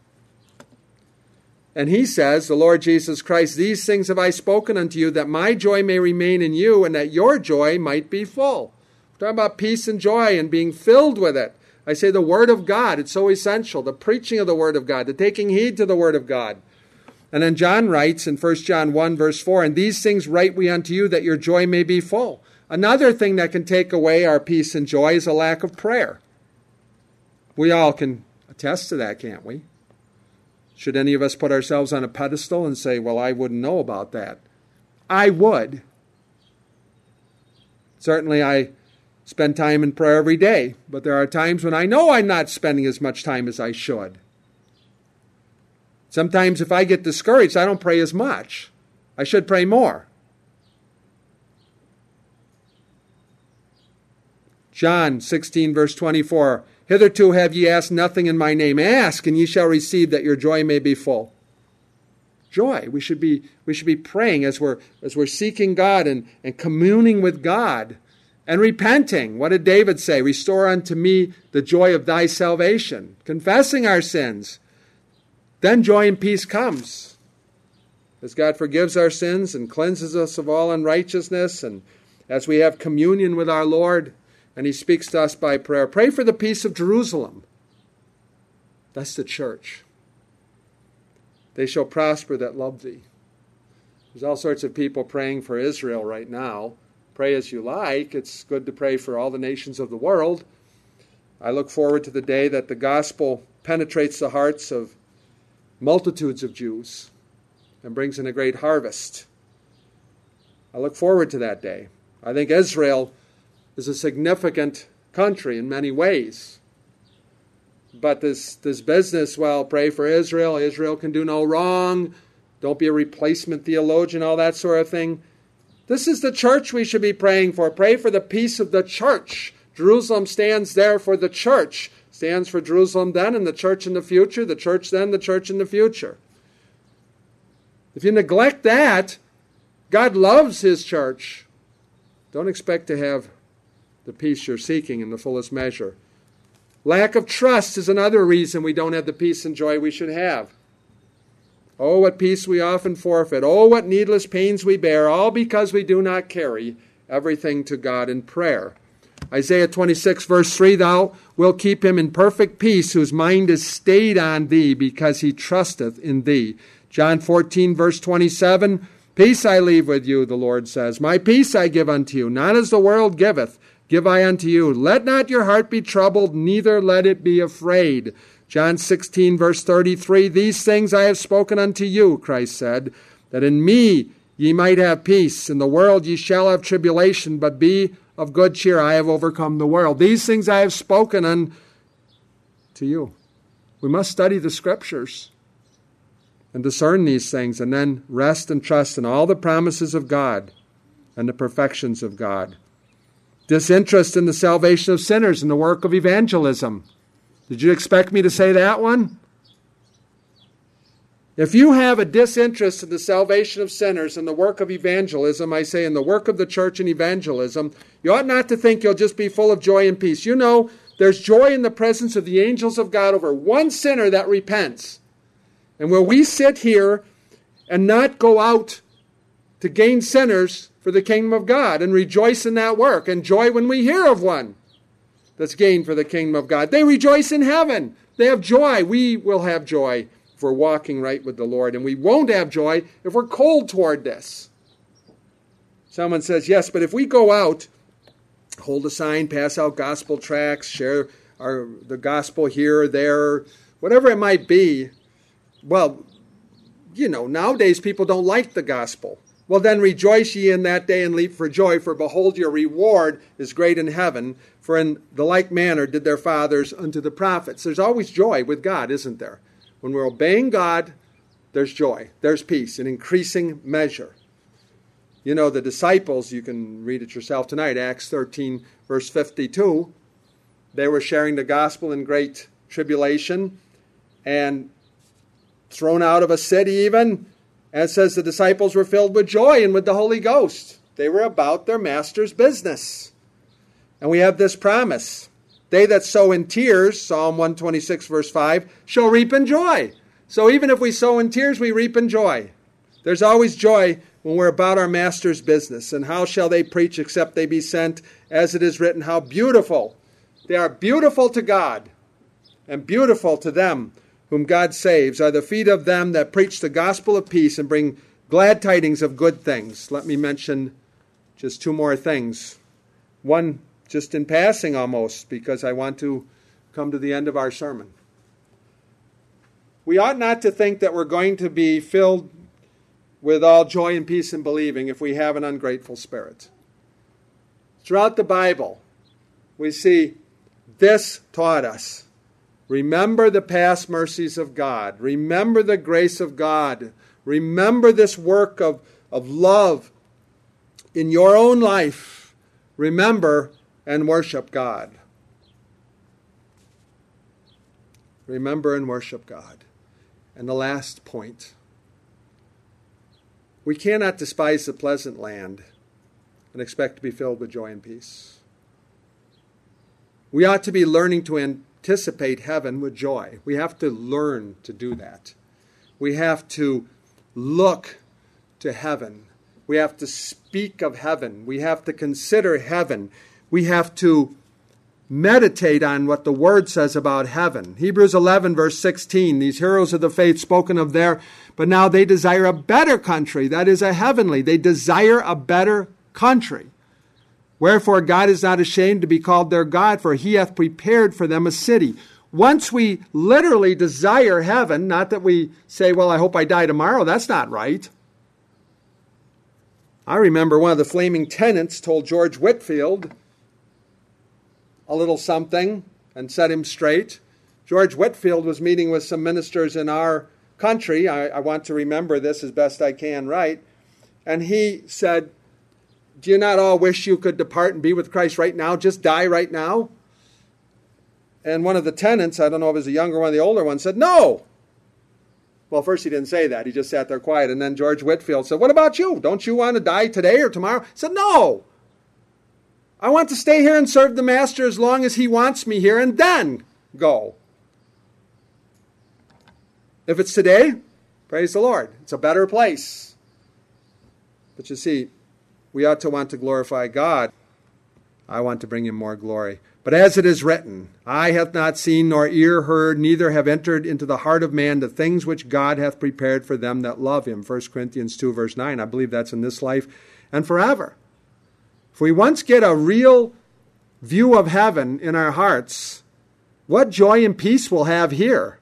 And He says, the Lord Jesus Christ, these things have I spoken unto you, that my joy may remain in you, and that your joy might be full. We're talking about peace and joy and being filled with it. I say the Word of God, it's so essential. The preaching of the Word of God, the taking heed to the Word of God. And then John writes in First John one, verse four, and these things write we unto you, that your joy may be full. Another thing that can take away our peace and joy is a lack of prayer. We all can attest to that, can't we? Should any of us put ourselves on a pedestal and say, well, I wouldn't know about that? I would. Certainly I spend time in prayer every day, but there are times when I know I'm not spending as much time as I should. Sometimes if I get discouraged, I don't pray as much. I should pray more. John sixteen, verse twenty-four, hitherto have ye asked nothing in my name. Ask, and ye shall receive, that your joy may be full. Joy. We should be, we should be praying as we're, as we're seeking God and, and communing with God. And repenting. What did David say? Restore unto me the joy of thy salvation. Confessing our sins. Then joy and peace comes. As God forgives our sins and cleanses us of all unrighteousness, and as we have communion with our Lord, and He speaks to us by prayer. Pray for the peace of Jerusalem. That's the church. They shall prosper that love thee. There's all sorts of people praying for Israel right now. Pray as you like. It's good to pray for all the nations of the world. I look forward to the day that the gospel penetrates the hearts of multitudes of Jews and brings in a great harvest. I look forward to that day. I think Israel is a significant country in many ways. But this, this business, well, pray for Israel. Israel can do no wrong. Don't be a replacement theologian, all that sort of thing. This is the church we should be praying for. Pray for the peace of the church. Jerusalem stands there for the church. Stands for Jerusalem then and the church in the future. The church then, the church in the future. If you neglect that, God loves His church. Don't expect to have the peace you're seeking in the fullest measure. Lack of trust is another reason we don't have the peace and joy we should have. Oh, what peace we often forfeit. Oh, what needless pains we bear, all because we do not carry everything to God in prayer. Isaiah twenty-six, verse three, Thou wilt keep him in perfect peace, whose mind is stayed on thee, because he trusteth in thee. John fourteen, verse twenty-seven, Peace I leave with you, the Lord says. My peace I give unto you, not as the world giveth, give I unto you. Let not your heart be troubled, neither let it be afraid. John sixteen, verse thirty-three, These things I have spoken unto you, Christ said, that in me ye might have peace. In the world ye shall have tribulation, but be of good cheer, I have overcome the world. These things I have spoken unto you. We must study the Scriptures and discern these things, and then rest and trust in all the promises of God and the perfections of God. Disinterest in the salvation of sinners and the work of evangelism. Did you expect me to say that one? If you have a disinterest in the salvation of sinners and the work of evangelism, I say in the work of the church and evangelism, you ought not to think you'll just be full of joy and peace. You know, there's joy in the presence of the angels of God over one sinner that repents. And will we sit here and not go out to gain sinners for the kingdom of God and rejoice in that work and joy when we hear of one that's gained for the kingdom of God? They rejoice in heaven. They have joy. We will have joy if we're walking right with the Lord. And we won't have joy if we're cold toward this. Someone says, yes, but if we go out, hold a sign, pass out gospel tracts, share our, the gospel here or there, whatever it might be, well, you know, nowadays people don't like the gospel. Well, then rejoice ye in that day and leap for joy, for behold, your reward is great in heaven. For in the like manner did their fathers unto the prophets. There's always joy with God, isn't there? When we're obeying God, there's joy. There's peace in increasing measure. You know, the disciples, you can read it yourself tonight, Acts thirteen, verse fifty-two. They were sharing the gospel in great tribulation and thrown out of a city even. And it says the disciples were filled with joy and with the Holy Ghost. They were about their master's business. And we have this promise. They that sow in tears, Psalm one twenty-six, verse five, shall reap in joy. So even if we sow in tears, we reap in joy. There's always joy when we're about our master's business. And how shall they preach except they be sent? As it is written, how beautiful. They are beautiful to God, and beautiful to them whom God saves are the feet of them that preach the gospel of peace and bring glad tidings of good things. Let me mention just two more things. One, just in passing almost, because I want to come to the end of our sermon. We ought not to think that we're going to be filled with all joy and peace in believing if we have an ungrateful spirit. Throughout the Bible, we see this taught us. Remember the past mercies of God. Remember the grace of God. Remember this work of, of love in your own life. Remember and worship God. Remember and worship God. And the last point. We cannot despise the pleasant land and expect to be filled with joy and peace. We ought to be learning to anticipate heaven with joy. We have to learn to do that. We have to look to heaven. We have to speak of heaven. We have to consider heaven. We have to meditate on what the Word says about heaven. Hebrews eleven, verse sixteen, these heroes of the faith spoken of there, but now they desire a better country, that is a heavenly. They desire a better country. Wherefore God is not ashamed to be called their God, for he hath prepared for them a city. Once we literally desire heaven, not that we say, well, I hope I die tomorrow. That's not right. I remember one of the flaming tenants told George Whitefield a little something and set him straight. George Whitefield was meeting with some ministers in our country. I, I want to remember this as best I can right. And he said, do you not all wish you could depart and be with Christ right now? Just die right now? And one of the tenants, I don't know if it was the younger one or the older one, said, no. Well, first he didn't say that. He just sat there quiet. And then George Whitefield said, what about you? Don't you want to die today or tomorrow? He said, no. I want to stay here and serve the Master as long as he wants me here and then go. If it's today, praise the Lord. It's a better place. But you see, we ought to want to glorify God. I want to bring him more glory. But as it is written, eye hath not seen, nor ear heard, neither have entered into the heart of man the things which God hath prepared for them that love him. First Corinthians two, verse nine. I believe that's in this life and forever. If we once get a real view of heaven in our hearts, what joy and peace we'll have here.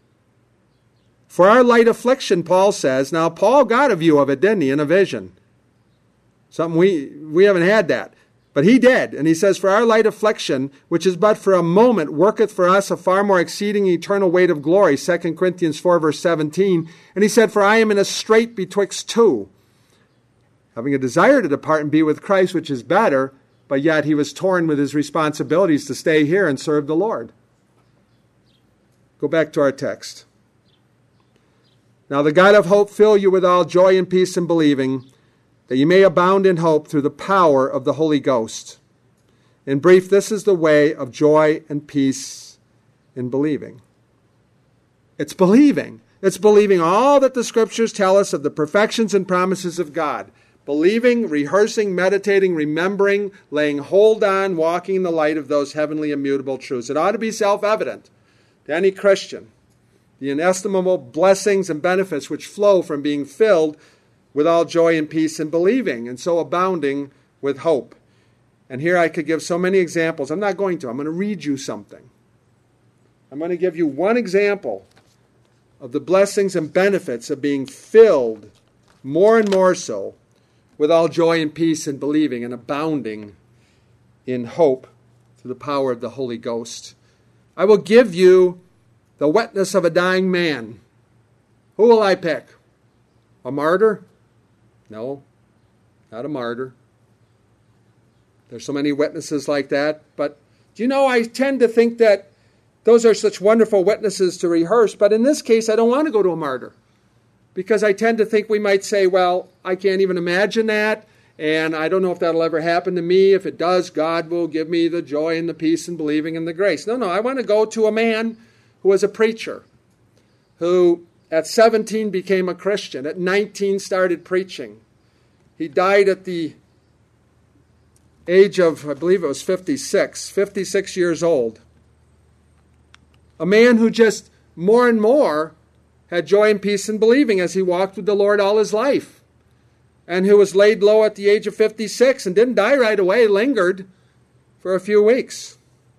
For our light affliction, Paul says. Now, Paul got a view of it, didn't he, in a vision? Something we, we haven't had that. But he did. And he says, for our light affliction, which is but for a moment, worketh for us a far more exceeding eternal weight of glory. Second Corinthians four, verse seventeen. And he said, for I am in a strait betwixt two, having a desire to depart and be with Christ, which is better, but yet he was torn with his responsibilities to stay here and serve the Lord. Go back to our text. Now the God of hope fill you with all joy and peace in believing, that you may abound in hope through the power of the Holy Ghost. In brief, this is the way of joy and peace in believing. It's believing. It's believing all that the Scriptures tell us of the perfections and promises of God. Believing, rehearsing, meditating, remembering, laying hold on, walking in the light of those heavenly immutable truths. It ought to be self-evident to any Christian, the inestimable blessings and benefits which flow from being filled with all joy and peace in believing, and so abounding with hope. And here I could give so many examples. I'm not going to. I'm going to read you something. I'm going to give you one example of the blessings and benefits of being filled more and more so with all joy and peace in believing and abounding in hope through the power of the Holy Ghost. I will give you the witness of a dying man. Who will I pick? A martyr? No, not a martyr. There's so many witnesses like that. But do you know, I tend to think that those are such wonderful witnesses to rehearse. But in this case, I don't want to go to a martyr. Because I tend to think we might say, well, I can't even imagine that. And I don't know if that'll ever happen to me. If it does, God will give me the joy and the peace and believing and the grace. No, no, I want to go to a man who was a preacher, who at seventeen became a Christian. At nineteen started preaching. He died at the age of, I believe it was fifty-six, fifty-six years old. A man who just more and more had joy and peace in believing as he walked with the Lord all his life. And who was laid low at the age of fifty-six and didn't die right away, lingered for a few weeks.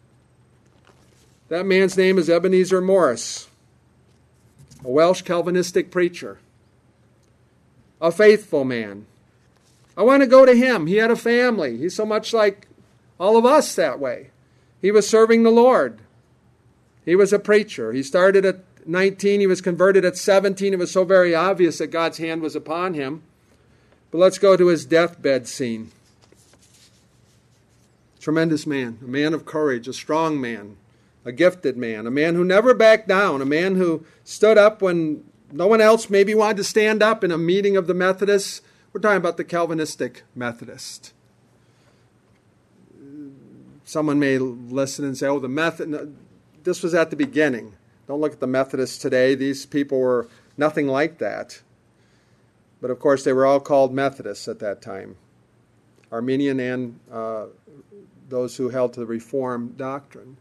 That man's name is Ebenezer Morris. A Welsh Calvinistic preacher, a faithful man. I want to go to him. He had a family. He's so much like all of us that way. He was serving the Lord. He was a preacher. He started at nineteen. He was converted at seventeen. It was so very obvious that God's hand was upon him. But let's go to his deathbed scene. Tremendous man, a man of courage, a strong man. A gifted man, a man who never backed down, a man who stood up when no one else maybe wanted to stand up in a meeting of the Methodists. We're talking about the Calvinistic Methodist. Someone may listen and say, oh, the Method. This was at the beginning. Don't look at the Methodists today. These people were nothing like that. But of course, they were all called Methodists at that time. Arminian and uh, those who held to the Reformed doctrine.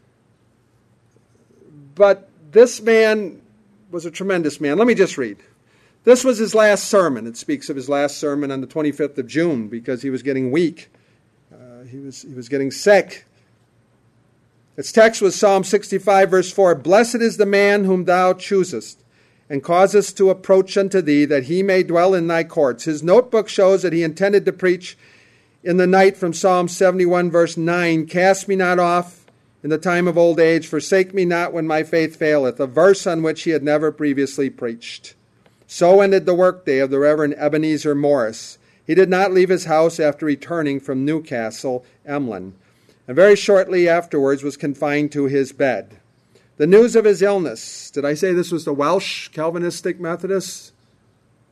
But this man was a tremendous man. Let me just read. This was his last sermon. It speaks of his last sermon on the twenty-fifth of June because he was getting weak. Uh, he was he was getting sick. Its text was Psalm sixty-five, verse four. Blessed is the man whom thou choosest, and causest to approach unto thee, that he may dwell in thy courts. His notebook shows that he intended to preach in the night from Psalm seventy-one, verse nine. Cast me not off in the time of old age, forsake me not when my faith faileth, a verse on which he had never previously preached. So ended the workday of the Reverend Ebenezer Morris. He did not leave his house after returning from Newcastle, Emlyn, and very shortly afterwards was confined to his bed. The news of his illness, did I say this was the Welsh Calvinistic Methodists?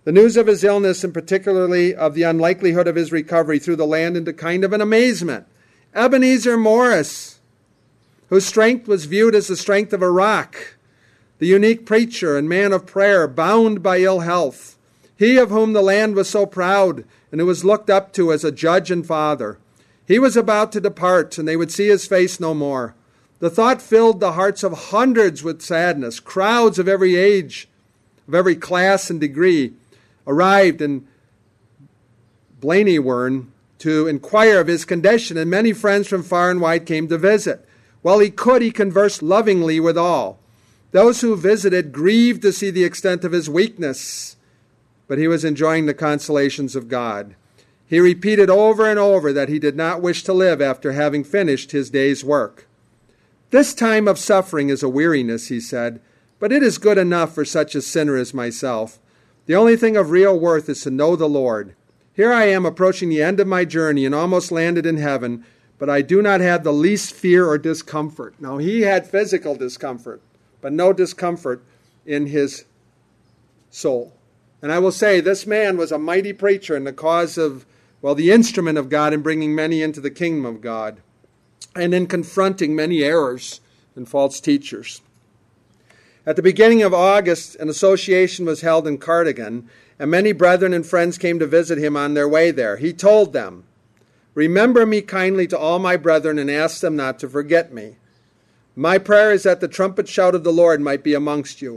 The news of his illness, and particularly of the unlikelihood of his recovery, threw the land into kind of an amazement. Ebenezer Morris, whose strength was viewed as the strength of a rock, the unique preacher and man of prayer, bound by ill health, he of whom the land was so proud and who was looked up to as a judge and father. He was about to depart, and they would see his face no more. The thought filled the hearts of hundreds with sadness. Crowds of every age, of every class and degree, arrived in Blanywern to inquire of his condition, and many friends from far and wide came to visit. While he could, he conversed lovingly with all. Those who visited grieved to see the extent of his weakness, but he was enjoying the consolations of God. He repeated over and over that he did not wish to live after having finished his day's work. This time of suffering is a weariness, he said, but it is good enough for such a sinner as myself. The only thing of real worth is to know the Lord. Here I am approaching the end of my journey and almost landed in heaven, but I do not have the least fear or discomfort. Now, he had physical discomfort, but no discomfort in his soul. And I will say, this man was a mighty preacher in the cause of, well, the instrument of God in bringing many into the kingdom of God, and in confronting many errors and false teachers. At the beginning of August, an association was held in Cardigan, and many brethren and friends came to visit him on their way there. He told them, "Remember me kindly to all my brethren and ask them not to forget me. My prayer is that the trumpet shout of the Lord might be amongst you."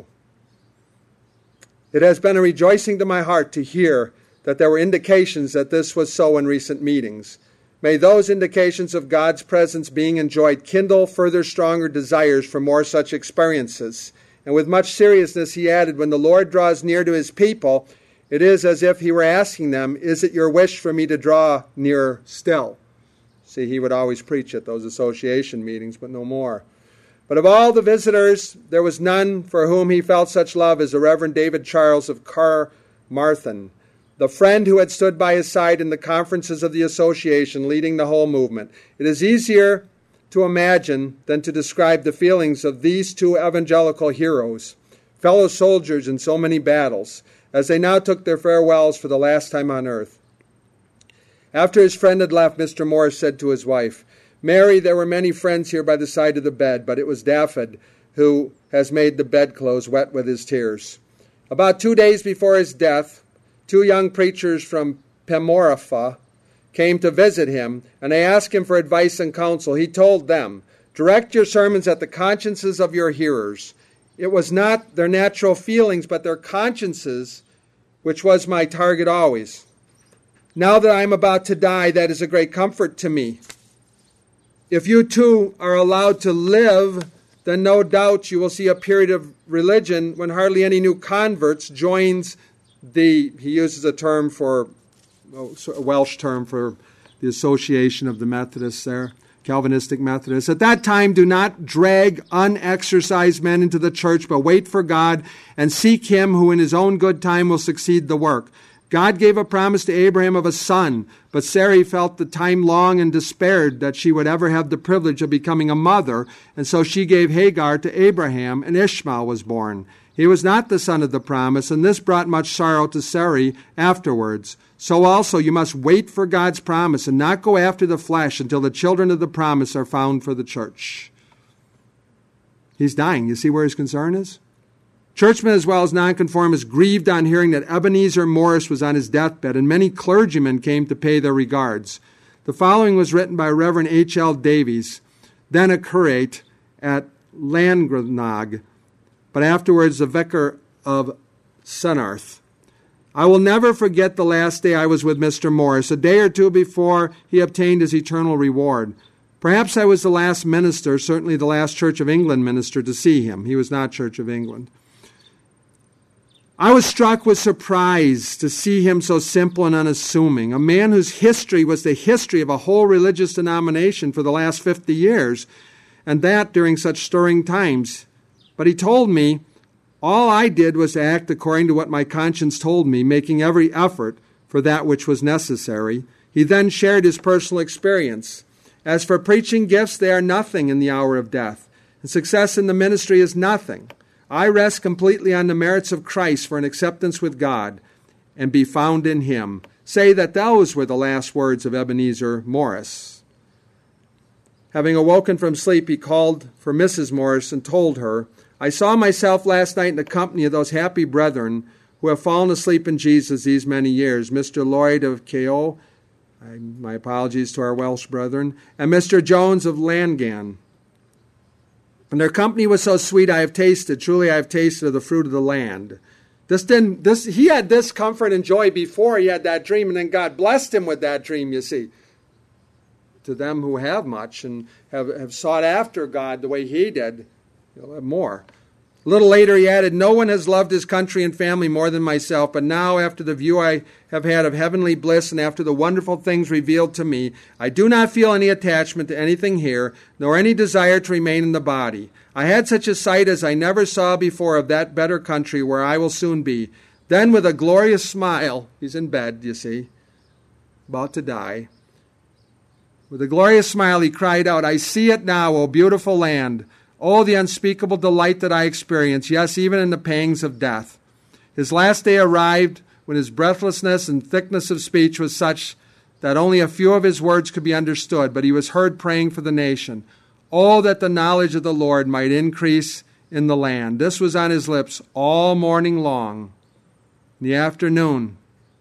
It has been a rejoicing to my heart to hear that there were indications that this was so in recent meetings. May those indications of God's presence being enjoyed kindle further stronger desires for more such experiences. And with much seriousness he added, when the Lord draws near to his people, it is as if he were asking them, "Is it your wish for me to draw near still?" See, he would always preach at those association meetings, but no more. But of all the visitors, there was none for whom he felt such love as the Reverend David Charles of Carmarthen, the friend who had stood by his side in the conferences of the association, leading the whole movement. It is easier to imagine than to describe the feelings of these two evangelical heroes, fellow soldiers in so many battles, as they now took their farewells for the last time on earth. After his friend had left, Mister Morris said to his wife, "Mary, there were many friends here by the side of the bed, but it was Daffod who has made the bedclothes wet with his tears." About two days before his death, two young preachers from Pemorapha came to visit him, and they asked him for advice and counsel. He told them, "Direct your sermons at the consciences of your hearers." It was not their natural feelings, but their consciences, which was my target always. Now that I am about to die, that is a great comfort to me. If you too are allowed to live, then no doubt you will see a period of religion when hardly any new converts joins the, he uses a term for, a Welsh term for the Association of the Methodists there, Calvinistic Methodists. At that time, do not drag unexercised men into the church, but wait for God and seek him who in his own good time will succeed the work. God gave a promise to Abraham of a son, but Sarai felt the time long and despaired that she would ever have the privilege of becoming a mother, and so she gave Hagar to Abraham, and Ishmael was born. He was not the son of the promise, and this brought much sorrow to Sarai afterwards. So also you must wait for God's promise and not go after the flesh until the children of the promise are found for the church. He's dying. You see where his concern is? Churchmen as well as nonconformists grieved on hearing that Ebenezer Morris was on his deathbed, and many clergymen came to pay their regards. The following was written by Reverend H L Davies, then a curate at Llangrannog, but afterwards the vicar of Sunarth. I will never forget the last day I was with Mister Morris, a day or two before he obtained his eternal reward. Perhaps I was the last minister, certainly the last Church of England minister, to see him. He was not Church of England. I was struck with surprise to see him so simple and unassuming, a man whose history was the history of a whole religious denomination for the last fifty years, and that during such stirring times. But he told me, all I did was to act according to what my conscience told me, making every effort for that which was necessary. He then shared his personal experience. As for preaching gifts, they are nothing in the hour of death, and success in the ministry is nothing. I rest completely on the merits of Christ for an acceptance with God. and be found in him. Say that those were the last words of Ebenezer Morris. Having awoken from sleep, he called for Missus Morris and told her, I saw myself last night in the company of those happy brethren who have fallen asleep in Jesus these many years, Mister Lloyd of Keogh, I, my apologies to our Welsh brethren, and Mister Jones of Langan. And their company was so sweet I have tasted, truly I have tasted of the fruit of the land. This didn't, this, he had this comfort and joy before he had that dream, and then God blessed him with that dream, you see. To them who have much and have, have sought after God the way he did, you'll have more. A little later he added, no one has loved his country and family more than myself, but now after the view I have had of heavenly bliss and after the wonderful things revealed to me, I do not feel any attachment to anything here, nor any desire to remain in the body. I had such a sight as I never saw before of that better country where I will soon be. Then with a glorious smile, he's in bed, you see, about to die. With a glorious smile he cried out, I see it now, O beautiful land. Oh, the unspeakable delight that I experience, yes, even in the pangs of death. His last day arrived when his breathlessness and thickness of speech was such that only a few of his words could be understood, but he was heard praying for the nation. Oh, that the knowledge of the Lord might increase in the land. This was on his lips all morning long. In the afternoon,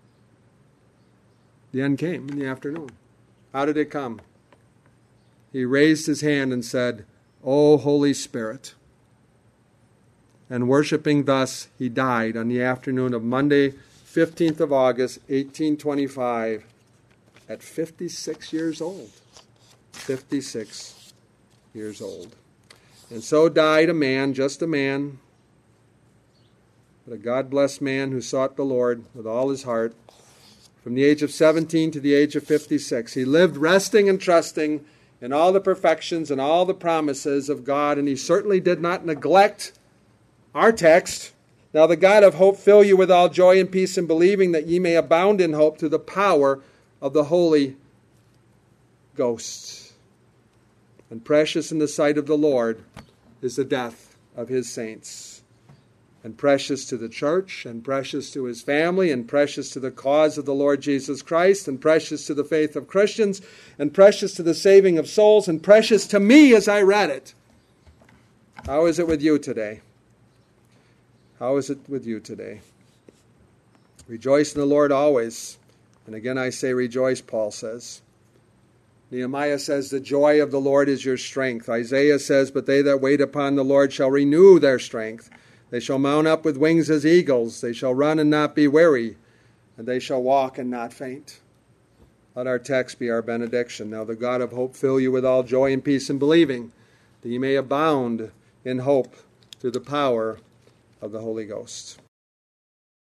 the end came in the afternoon. How did it come? He raised his hand and said, O Holy Spirit. And worshiping thus, he died on the afternoon of Monday, fifteenth of August, eighteen twenty-five, at fifty-six years old. fifty-six years old. And so died a man, just a man, but a God-blessed man who sought the Lord with all his heart. From the age of seventeen to the age of fifty-six, he lived resting and trusting in all the perfections and all the promises of God, and he certainly did not neglect our text. Now the God of hope fill you with all joy and peace in believing that ye may abound in hope through the power of the Holy Ghost. And precious in the sight of the Lord is the death of his saints. And precious to the church, and precious to his family, and precious to the cause of the Lord Jesus Christ, and precious to the faith of Christians, and precious to the saving of souls, and precious to me as I read it. How is it with you today? How is it with you today? Rejoice in the Lord always. And again I say rejoice, Paul says. Nehemiah says, the joy of the Lord is your strength. Isaiah says, but they that wait upon the Lord shall renew their strength. They shall mount up with wings as eagles. They shall run and not be weary. And they shall walk and not faint. Let our text be our benediction. Now the God of hope fill you with all joy and peace in believing, that ye may abound in hope through the power of the Holy Ghost.